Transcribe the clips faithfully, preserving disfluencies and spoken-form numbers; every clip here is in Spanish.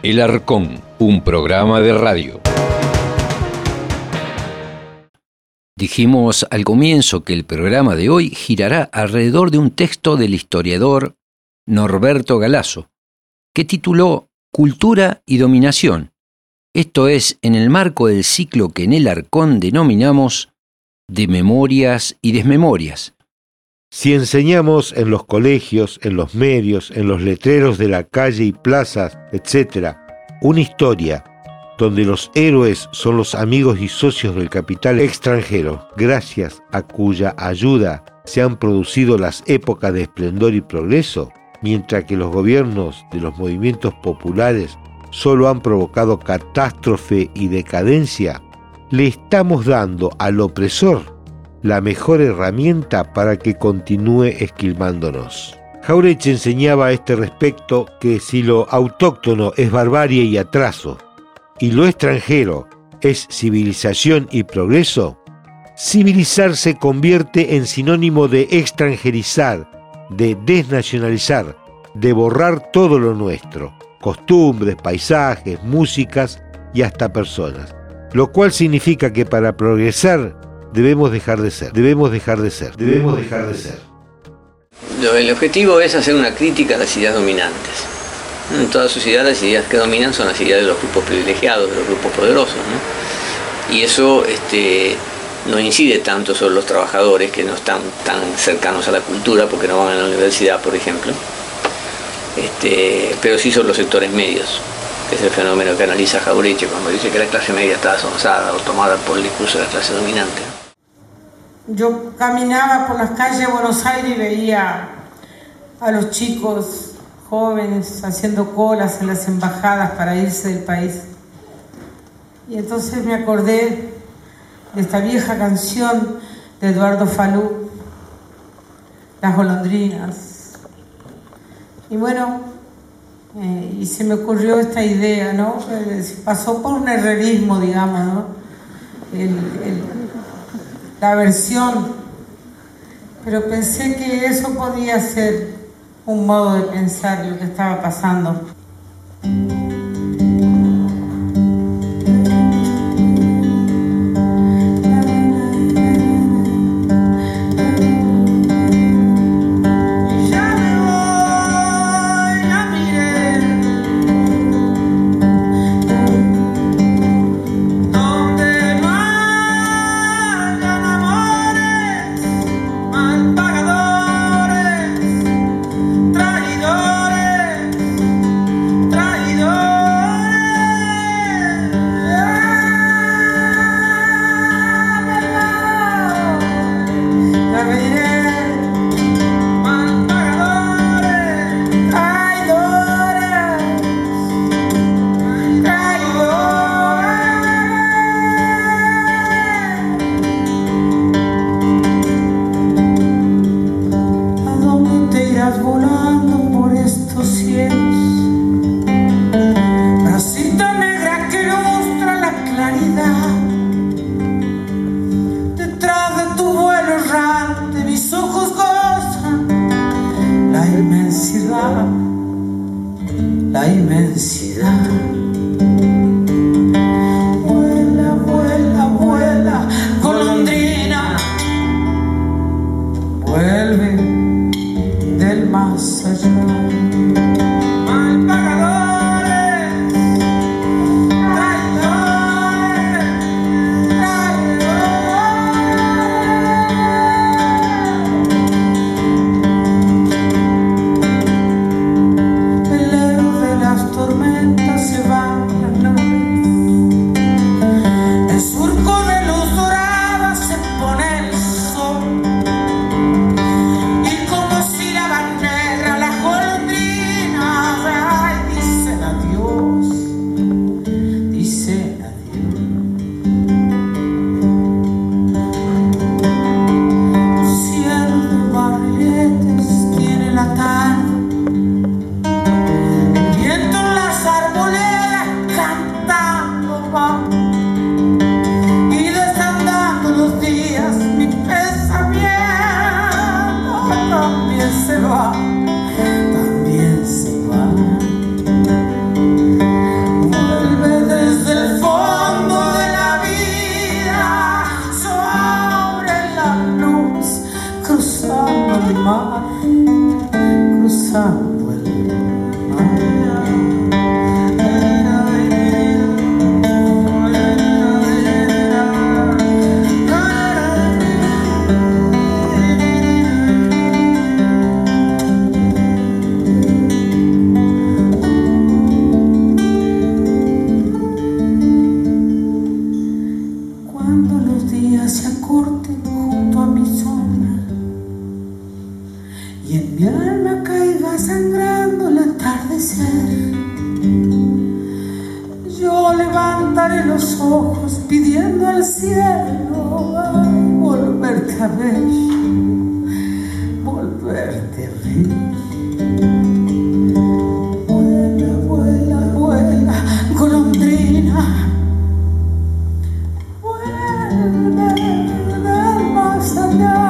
El Arcón, un programa de radio. Dijimos al comienzo que el programa de hoy girará alrededor de un texto del historiador Norberto Galasso, que tituló Cultura y Dominación. Esto es en el marco del ciclo que en el Arcón denominamos de memorias y desmemorias. Si enseñamos en los colegios, en los medios, en los letreros de la calle y plazas, etcétera, una historia donde los héroes son los amigos y socios del capital extranjero, gracias a cuya ayuda se han producido las épocas de esplendor y progreso, mientras que los gobiernos de los movimientos populares solo han provocado catástrofe y decadencia, le estamos dando al opresor la mejor herramienta para que continúe esquilmándonos. Jauretche enseñaba a este respecto que si lo autóctono es barbarie y atraso, y lo extranjero es civilización y progreso, civilizar se convierte en sinónimo de extranjerizar, de desnacionalizar, de borrar todo lo nuestro, costumbres, paisajes, músicas y hasta personas, lo cual significa que para progresar debemos dejar de ser, debemos dejar de ser, debemos dejar de ser. El objetivo es hacer una crítica a las ideas dominantes. En toda sociedad las ideas que dominan son las ideas de los grupos privilegiados, de los grupos poderosos, ¿no? Y eso este, no incide tanto sobre los trabajadores que no están tan cercanos a la cultura porque no van a la universidad, por ejemplo, este, pero sí sobre los sectores medios, que es el fenómeno que analiza Jauretche cuando dice que la clase media está asonsada o tomada por el discurso de la clase dominante. Yo caminaba por las calles de Buenos Aires y veía a los chicos jóvenes haciendo colas en las embajadas para irse del país. Y entonces me acordé de esta vieja canción de Eduardo Falú, Las golondrinas. Y bueno, eh, y se me ocurrió esta idea, ¿no? Eh, pasó por un herrerismo, digamos, ¿no? El, el, la versión, pero pensé que eso podía ser un modo de pensar lo que estaba pasando. La inmensidad. Vuela, vuela, vuela, golondrina. Vuelve del más allá. Mal pagadores, traidores, traidores. El héroe de las tormentas se va. cruzando el los ojos pidiendo al cielo ay, volverte a ver, volverte a ver. Vuela, vuela, vuela, golondrina, vuelve del más allá,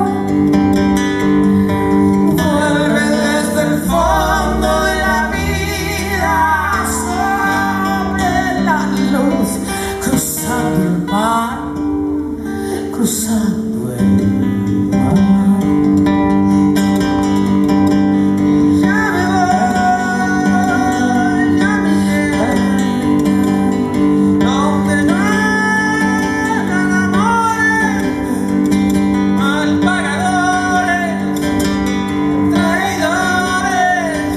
vuelve desde el fondo de la vida sobre la luz. Cruzando el mar, cruzando el mar. Ya me voy, ya me llevo, donde no hagan amores, mal pagadores, traidores,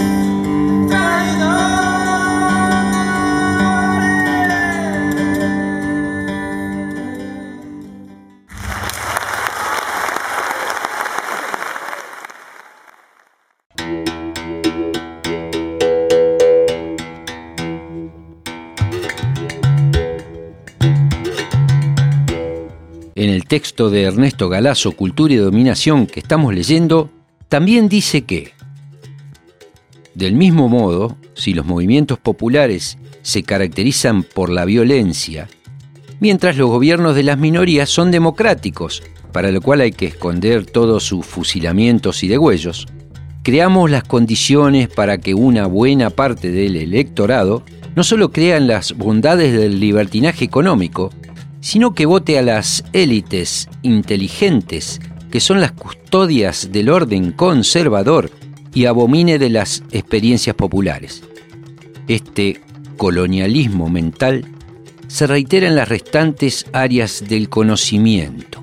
En el texto de Ernesto Galasso, Cultura y Dominación, que estamos leyendo, también dice que, del mismo modo, si los movimientos populares se caracterizan por la violencia, mientras los gobiernos de las minorías son democráticos, para lo cual hay que esconder todos sus fusilamientos y degüellos, creamos las condiciones para que una buena parte del electorado no solo crean las bondades del libertinaje económico, sino que vote a las élites inteligentes que son las custodias del orden conservador y abomine de las experiencias populares. Este colonialismo mental se reitera en las restantes áreas del conocimiento.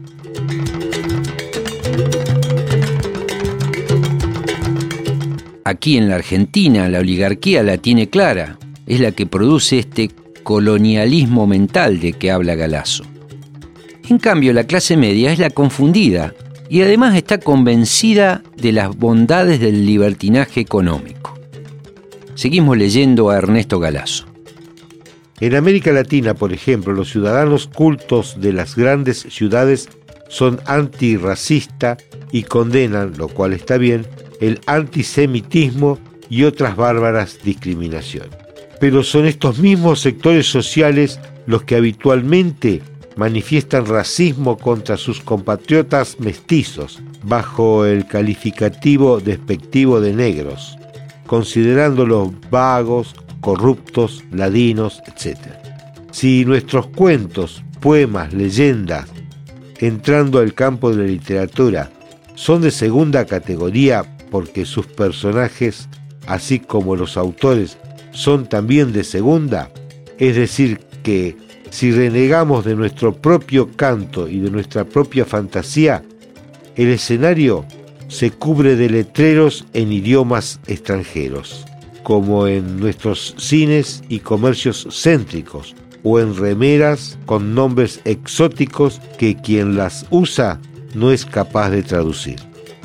Aquí en la Argentina la oligarquía la tiene clara, es la que produce este colonialismo mental de que habla Galasso. En cambio, la clase media es la confundida y además está convencida de las bondades del libertinaje económico. Seguimos leyendo a Ernesto Galasso. En América Latina, por ejemplo, los ciudadanos cultos de las grandes ciudades son antirracista y condenan, lo cual está bien, el antisemitismo y otras bárbaras discriminaciones. Pero son estos mismos sectores sociales los que habitualmente manifiestan racismo contra sus compatriotas mestizos, bajo el calificativo despectivo de negros, considerándolos vagos, corruptos, ladinos, etcétera. Si nuestros cuentos, poemas, leyendas, entrando al campo de la literatura, son de segunda categoría porque sus personajes, así como los autores, son también de segunda, es decir que si renegamos de nuestro propio canto y de nuestra propia fantasía, el escenario se cubre de letreros en idiomas extranjeros, como en nuestros cines y comercios céntricos, o en remeras con nombres exóticos que quien las usa no es capaz de traducir.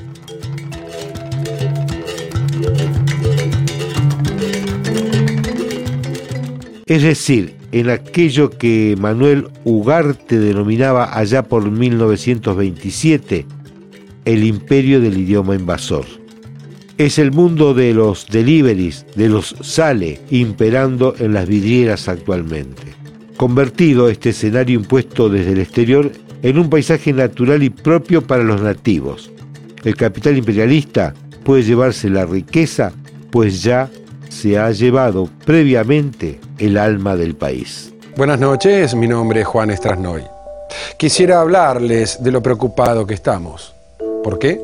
Es decir, en aquello que Manuel Ugarte denominaba allá por mil novecientos veintisiete el imperio del idioma invasor. Es el mundo de los deliveries, de los sale, imperando en las vidrieras actualmente. Convertido este escenario impuesto desde el exterior en un paisaje natural y propio para los nativos. El capital imperialista puede llevarse la riqueza, pues ya se ha llevado previamente el alma del país. Buenas noches, mi nombre es Juan Strasnoy. Quisiera hablarles de lo preocupado que estamos. ¿Por qué?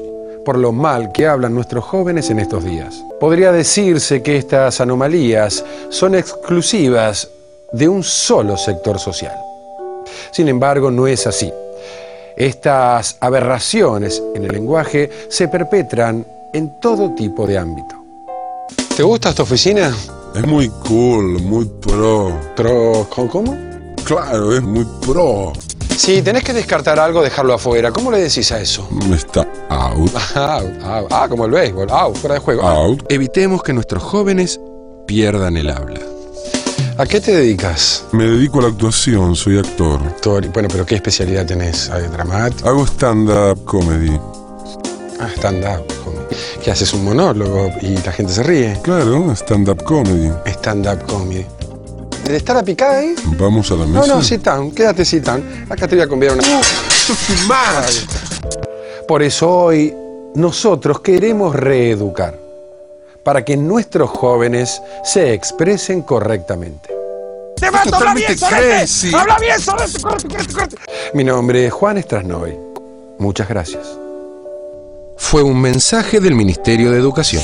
por lo mal que hablan nuestros jóvenes en estos días. Podría decirse que estas anomalías son exclusivas de un solo sector social. Sin embargo, no es así. Estas aberraciones en el lenguaje se perpetran en todo tipo de ámbito. ¿Te gusta esta oficina? Es muy cool, muy pro. ¿Pro? ¿Cómo? Claro, es muy pro. Si tenés que descartar algo, dejarlo afuera. ¿Cómo le decís a eso? Está out. Out, out. Ah, como el béisbol. Out, fuera de juego. Out. Evitemos que nuestros jóvenes pierdan el habla. ¿A qué te dedicas? Me dedico a la actuación, soy actor. Actor. Bueno, pero ¿qué especialidad tenés? ¿Dramático? Hago stand-up comedy. Ah, stand-up comedy. ¿Qué haces? ¿Un monólogo y la gente se ríe? Claro, stand-up comedy. Stand-up comedy. ¿De estar a picar ahí? Vamos a la mesa. No, no, sit down. Quédate sit down. Acá te voy a convidar una... ¡Uh! ¡Esto es too much! Por eso hoy nosotros queremos reeducar para que nuestros jóvenes se expresen correctamente. ¡Te mato! ¡Habla bien, Sorete! ¡Habla bien, Sorete! ¡Correte, correte, correte! Mi nombre es Juan Strasnoy. Muchas gracias. Fue un mensaje del Ministerio de Educación.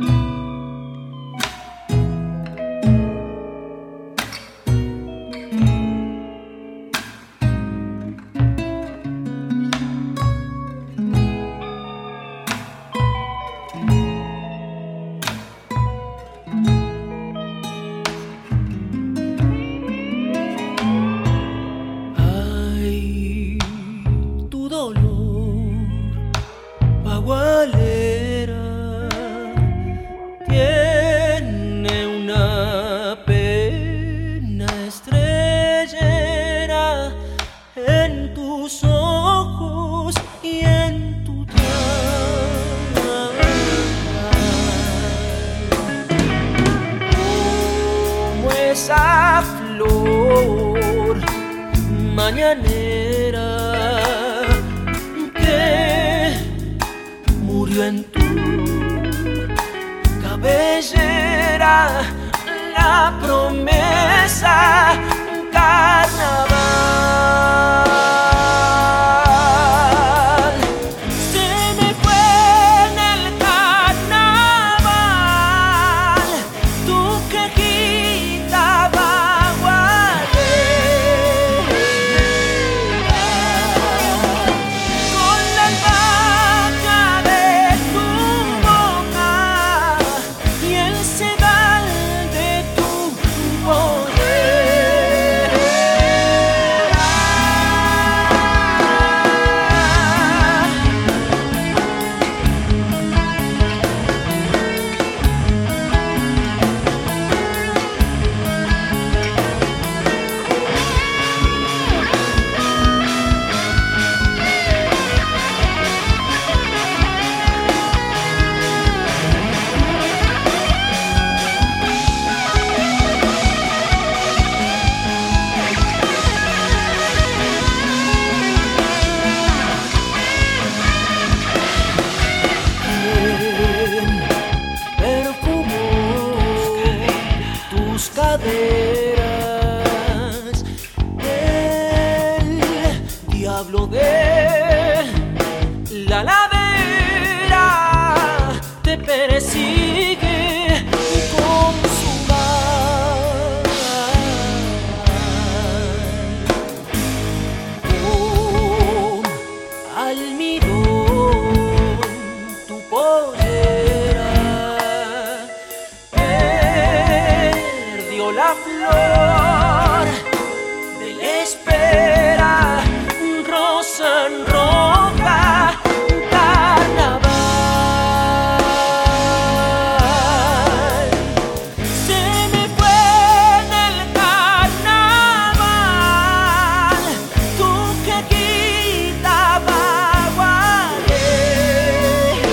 Esa flor mañanera que murió en tu cabellera, la promesa carnaval. Se me fue en el carnaval tu quejita con la albahaca de tu boca y el sedal de tu caderas. El diablo de la ladera te persigue con su mal. Con almidón tu pollera perdió la flor de la espera, rosa en roja, carnaval. Se me fue en el carnaval tu quejita bagualera,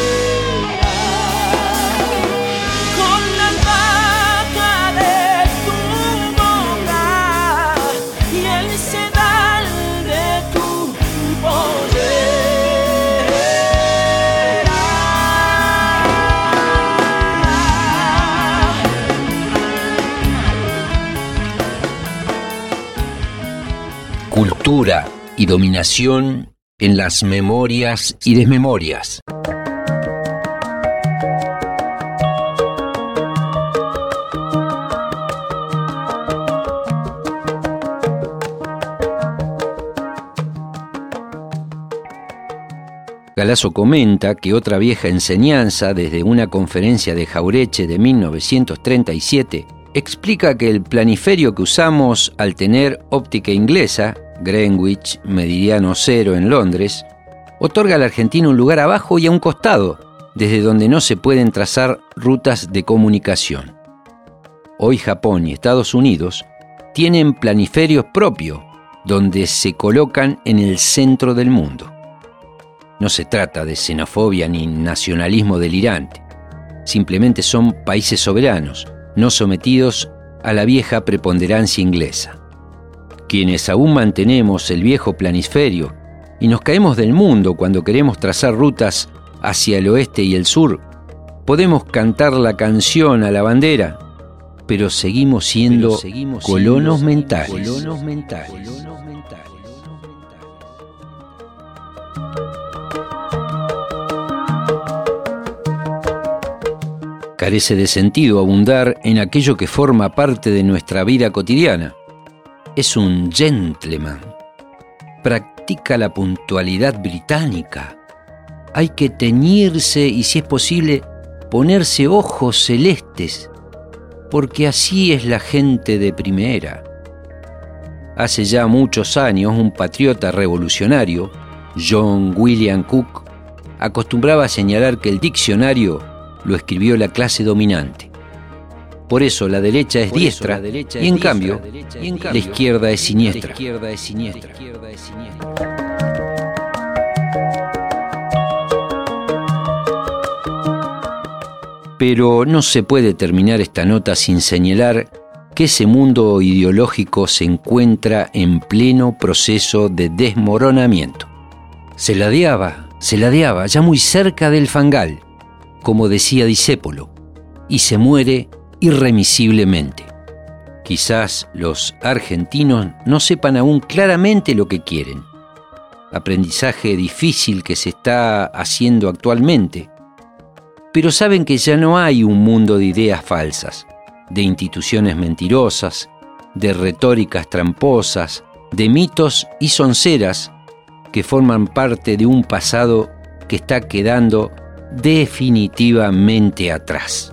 con la albahaca de tu boca y el sedal de tu pollera. Cultura y dominación en las memorias y desmemorias. Galasso comenta que otra vieja enseñanza desde una conferencia de Jaureche de mil novecientos treinta y siete explica que el planiferio que usamos al tener óptica inglesa, Greenwich, meridiano cero en Londres, otorga al argentino un lugar abajo y a un costado, desde donde no se pueden trazar rutas de comunicación. Hoy Japón y Estados Unidos tienen planiferios propios, donde se colocan en el centro del mundo. No se trata de xenofobia ni nacionalismo delirante. Simplemente son países soberanos, no sometidos a la vieja preponderancia inglesa. Quienes aún mantenemos el viejo planisferio y nos caemos del mundo cuando queremos trazar rutas hacia el oeste y el sur, podemos cantar la canción a la bandera, pero seguimos siendo pero seguimos colonos, siendo mentales. colonos mentales. Colonos mentales. Carece de sentido abundar en aquello que forma parte de nuestra vida cotidiana. Es un gentleman. Practica la puntualidad británica. Hay que teñirse y, si es posible, ponerse ojos celestes, porque así es la gente de primera. Hace ya muchos años, un patriota revolucionario, John William Cook, acostumbraba a señalar que el diccionario lo escribió la clase dominante. Por eso la derecha es diestra y en cambio la izquierda es siniestra. Pero no se puede terminar esta nota sin señalar que ese mundo ideológico se encuentra en pleno proceso de desmoronamiento. Se ladeaba, se ladeaba, ya muy cerca del fangal, como decía Discépolo, y se muere irremisiblemente. Quizás los argentinos no sepan aún claramente lo que quieren. Aprendizaje difícil que se está haciendo actualmente, pero saben que ya no hay un mundo de ideas falsas, de instituciones mentirosas, de retóricas tramposas, de mitos y sonceras que forman parte de un pasado que está quedando definitivamente atrás.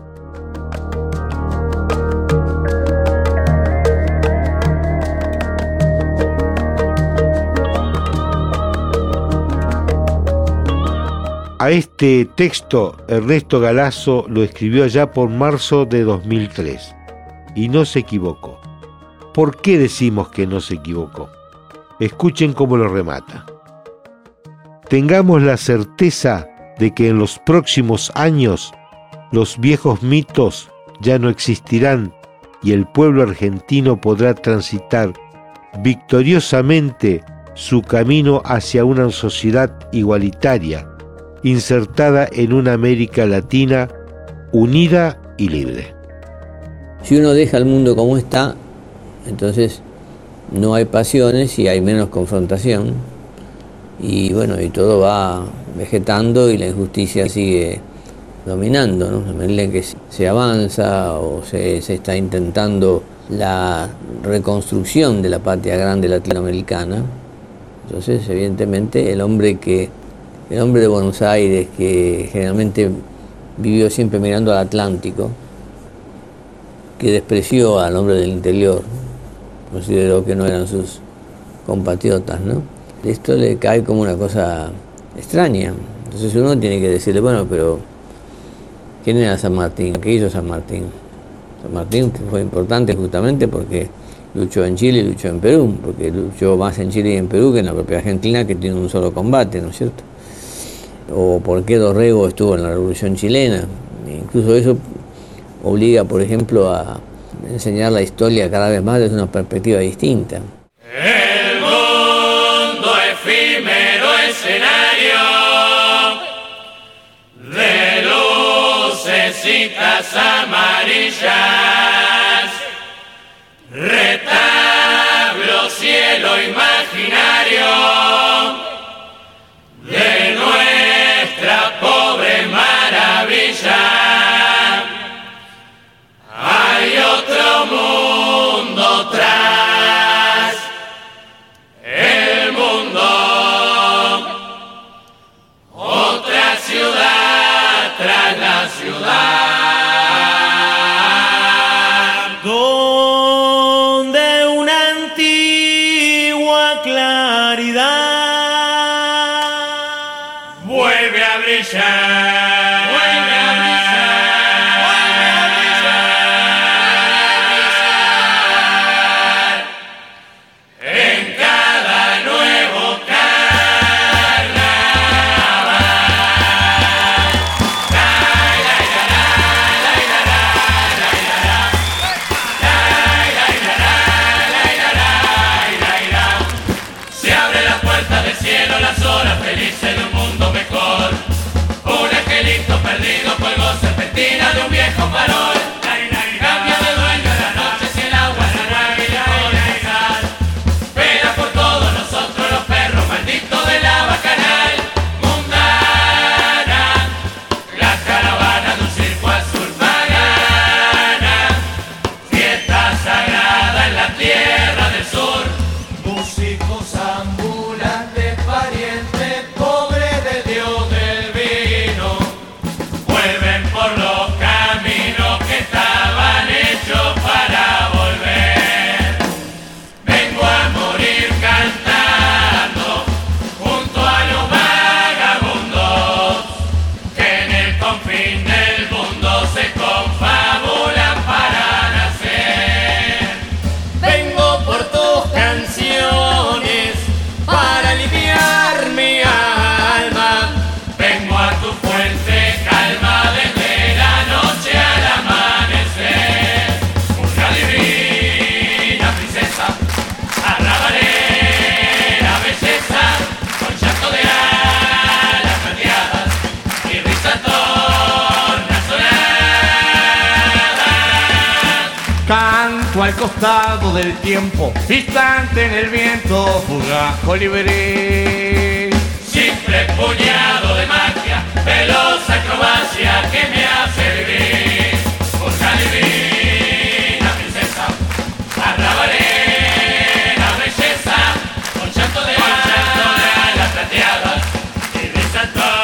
A este texto Ernesto Galasso lo escribió allá por marzo de dos mil tres y no se equivocó. ¿Por qué decimos que no se equivocó? Escuchen cómo lo remata. Tengamos la certeza de que en los próximos años los viejos mitos ya no existirán y el pueblo argentino podrá transitar victoriosamente su camino hacia una sociedad igualitaria, insertada en una América Latina unida y libre. Si uno deja el mundo como está, entonces no hay pasiones y hay menos confrontación, y bueno, y todo va vegetando y la injusticia sigue dominando, ¿no? A medida que se avanza o se, se está intentando la reconstrucción de la patria grande latinoamericana, entonces evidentemente el hombre que el hombre de Buenos Aires, que generalmente vivió siempre mirando al Atlántico, que despreció al hombre del interior, consideró que no eran sus compatriotas, ¿no? Esto le cae como una cosa extraña. Entonces uno tiene que decirle, bueno, pero ¿quién era San Martín? ¿Qué hizo San Martín? San Martín fue importante justamente porque luchó en Chile y luchó en Perú, porque luchó más en Chile y en Perú que en la propia Argentina, que tiene un solo combate, ¿no es cierto? O por qué Dorrego estuvo en la Revolución Chilena. Incluso eso obliga, por ejemplo, a enseñar la historia cada vez más desde una perspectiva distinta. El mundo efímero escenario de lucecitas amarillas, retablo cielo imaginario brillar. Vuelve a brillar. Vuelve a brillar. En cada nuevo las horas felices de un mundo mejor. Un angelito perdido colgó serpentina de un viejo farol. Cambia de dueño en la noche si el agua se mueve y dejó de pasar. Vela por todos nosotros los perros malditos de la bacanal mundana. La caravana de un circo azul pagana. Fiesta sagrada en la tierra del sur. Músicos ambulantes, pariente pobre del dios del vino, vuelven por los caminos que estaban hechos para volver. Vengo a morir cantando junto a los vagabundos que en el confín del mundo se confabulan para nacer. Vengo por tus canciones para aliviar mi alma. Vengo a tu fuente calma desde la noche al amanecer. Una divina princesa, arrabalera belleza, con llanto de alas plateadas y risa tornasolada. Canto al costado del tiempo, distante en el viento, fugaz colibrí. Simple puñado de magia, veloz acrobacia que me hace vivir. Una divina princesa, arrabalera belleza, con llanto de alas plateadas y risa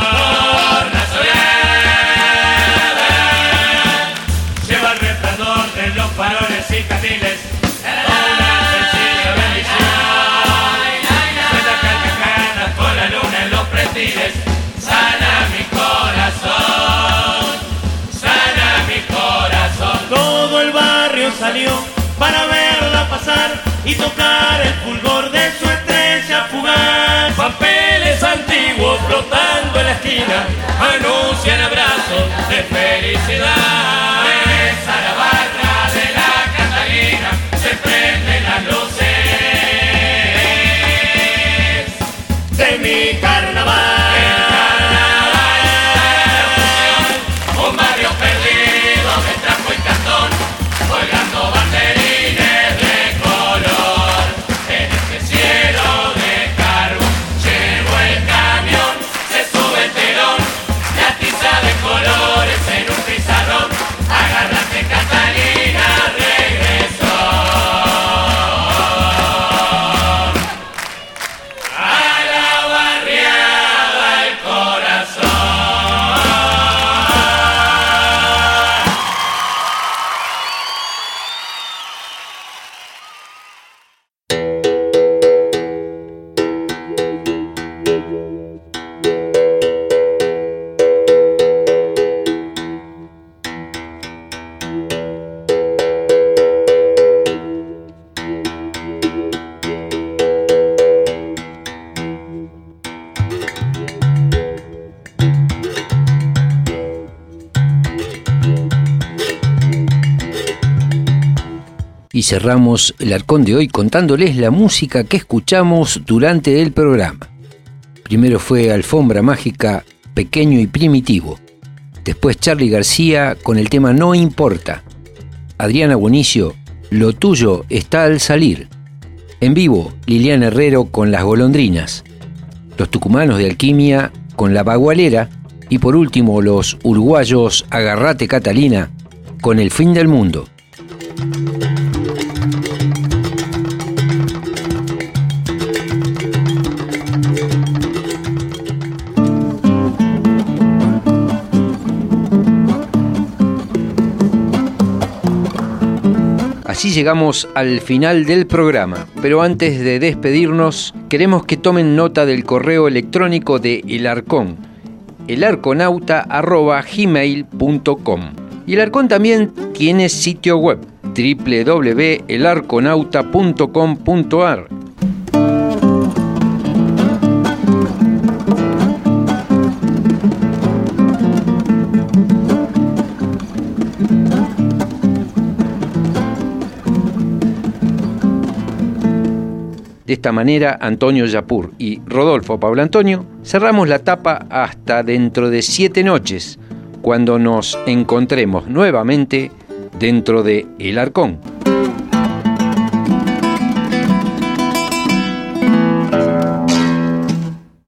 tornasolada. Lleva el resplandor de los faroles y candiles, una sencilla bendición. Suena carcajadas con la luna en los pretiles. Sana mi corazón, sana mi corazón. Todo el barrio salió para verla pasar y tocar el fulgor de su estrella fugaz. Papeles antiguos flotando en la esquina anuncian abrazos de felicidad. Regresa la barra de la Catalina, se prenden las luces de mi carnaval. El carnaval, un barrio perdido de trapo y cartón, colgando banderines de color. En este cielo de carbón llevo el camión, se sube el telón, la tiza de colores en un pizarrón. Agárrate Catalina, regresó. A la barriada el corazón. Y cerramos el Arcón de hoy contándoles la música que escuchamos durante el programa. Primero fue Alfombra Mágica, Pequeño y Primitivo. Después Charly García con el tema No Importa. Adriana Bonicio, Lo Tuyo Está al Salir. En vivo, Liliana Herrero con Las Golondrinas. Los tucumanos de Alquimia con La Bagualera. Y por último, los uruguayos Agarrate Catalina con El Fin del Mundo. Así llegamos al final del programa, pero antes de despedirnos, queremos que tomen nota del correo electrónico de El Arcón, elarconauta arroba gmail punto com. Y el Arcón también tiene sitio web, doble u doble u doble u punto el arconauta punto com punto a r. De esta manera, Antonio Yapur y Rodolfo Pablo Antonio cerramos la tapa hasta dentro de siete noches, cuando nos encontremos nuevamente dentro de El Arcón.